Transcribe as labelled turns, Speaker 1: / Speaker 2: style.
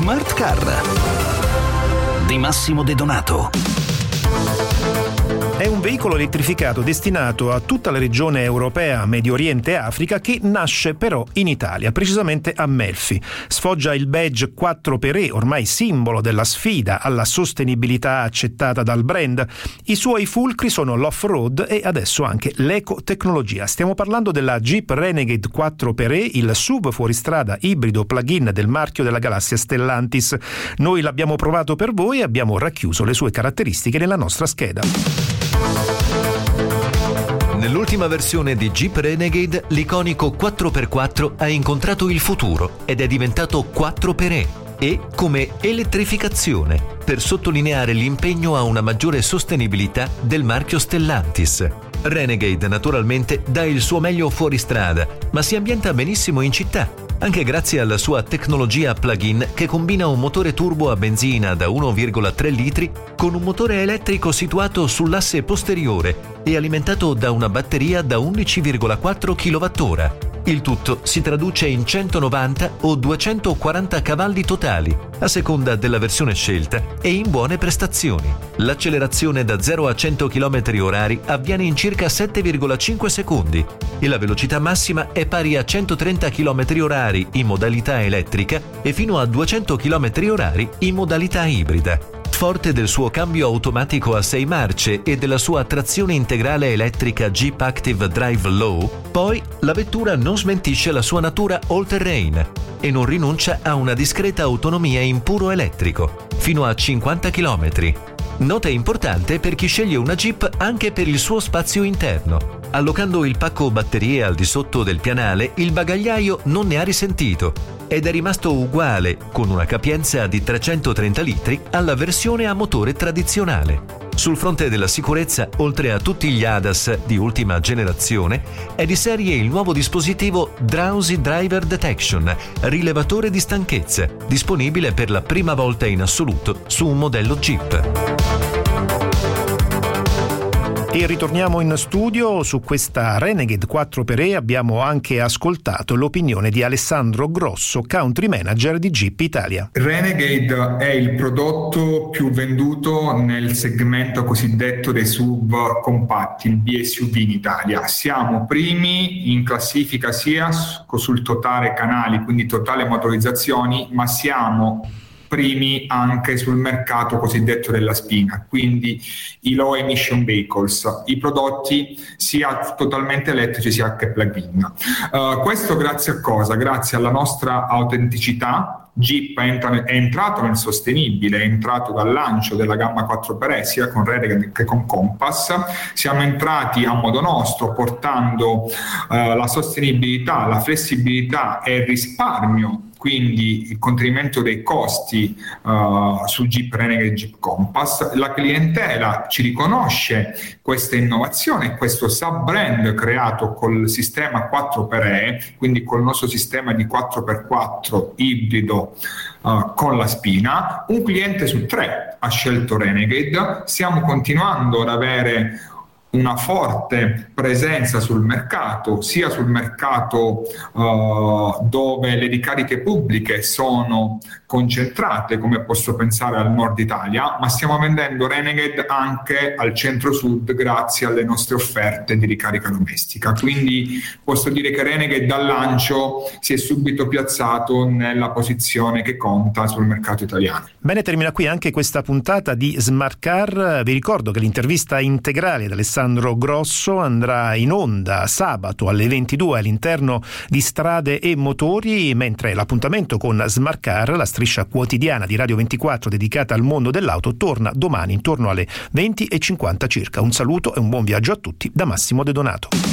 Speaker 1: Smart Car di Massimo De Donato.
Speaker 2: È un veicolo elettrificato destinato a tutta la regione europea, Medio Oriente e Africa, che nasce però in Italia, precisamente a Melfi. Sfoggia il badge 4xe, ormai simbolo della sfida alla sostenibilità accettata dal brand. I suoi fulcri sono l'off-road e adesso anche l'ecotecnologia. Stiamo parlando della Jeep Renegade 4xe, il SUV fuoristrada ibrido plug-in del marchio della galassia Stellantis. Noi l'abbiamo provato per voi e abbiamo racchiuso le sue caratteristiche nella nostra scheda.
Speaker 3: Nell'ultima versione di Jeep Renegade, l'iconico 4x4 ha incontrato il futuro ed è diventato 4xe e come elettrificazione, per sottolineare l'impegno a una maggiore sostenibilità del marchio Stellantis. Renegade naturalmente dà il suo meglio fuori strada, ma si ambienta benissimo in città, anche grazie alla sua tecnologia plug-in che combina un motore turbo a benzina da 1,3 litri con un motore elettrico situato sull'asse posteriore e alimentato da una batteria da 11,4 kWh. Il tutto si traduce in 190 o 240 cavalli totali, a seconda della versione scelta, e in buone prestazioni. L'accelerazione da 0 a 100 km/h avviene in circa 7,5 secondi e la velocità massima è pari a 130 km/h in modalità elettrica e fino a 200 km/h in modalità ibrida. Forte del suo cambio automatico a 6 marce e della sua trazione integrale elettrica Jeep Active Drive Low, poi la vettura non smentisce la sua natura all-terrain e non rinuncia a una discreta autonomia in puro elettrico, fino a 50 km. Nota importante per chi sceglie una Jeep anche per il suo spazio interno. Allocando il pacco batterie al di sotto del pianale, il bagagliaio non ne ha risentito ed è rimasto uguale, con una capienza di 330 litri, alla versione a motore tradizionale. Sul fronte della sicurezza, oltre a tutti gli ADAS di ultima generazione, è di serie il nuovo dispositivo Drowsy Driver Detection, rilevatore di stanchezza, disponibile per la prima volta in assoluto su un modello Jeep.
Speaker 2: E ritorniamo in studio. Su questa Renegade 4xe abbiamo anche ascoltato l'opinione di Alessandro Grosso, country manager di Jeep Italia.
Speaker 4: Renegade è il prodotto più venduto nel segmento cosiddetto dei SUV compatti, il BSUV in Italia. Siamo primi in classifica sia sul totale canali, quindi totale motorizzazioni, ma siamo primi anche sul mercato cosiddetto della spina, quindi i low emission vehicles, i prodotti sia totalmente elettrici sia anche plug-in. Questo grazie a cosa? Grazie alla nostra autenticità. Jeep è entrato nel sostenibile, è entrato dal lancio della gamma 4xe sia con Renegade che con Compass. Siamo entrati a modo nostro portando la sostenibilità, la flessibilità e il risparmio, quindi il contenimento dei costi su Jeep Renegade e Jeep Compass. La clientela ci riconosce questa innovazione, questo sub-brand creato col sistema 4xe, quindi col nostro sistema di 4x4 ibrido con la spina. Un cliente su 3 ha scelto Renegade. Stiamo continuando ad avere una forte presenza sul mercato, sia sul mercato dove le ricariche pubbliche sono concentrate, come posso pensare al nord Italia, ma stiamo vendendo Renegade anche al centro-sud grazie alle nostre offerte di ricarica domestica. Quindi posso dire che Renegade dal lancio si è subito piazzato nella posizione che conta sul mercato italiano.
Speaker 2: Bene, termina qui anche questa puntata di Smart Car. Vi ricordo che l'intervista integrale di Alessandro Grosso andrà in onda sabato alle 22 all'interno di Strade e Motori, mentre l'appuntamento con Smart Car, la striscia quotidiana di Radio 24 dedicata al mondo dell'auto, torna domani intorno alle 20:50 circa. Un saluto e un buon viaggio a tutti da Massimo De Donato.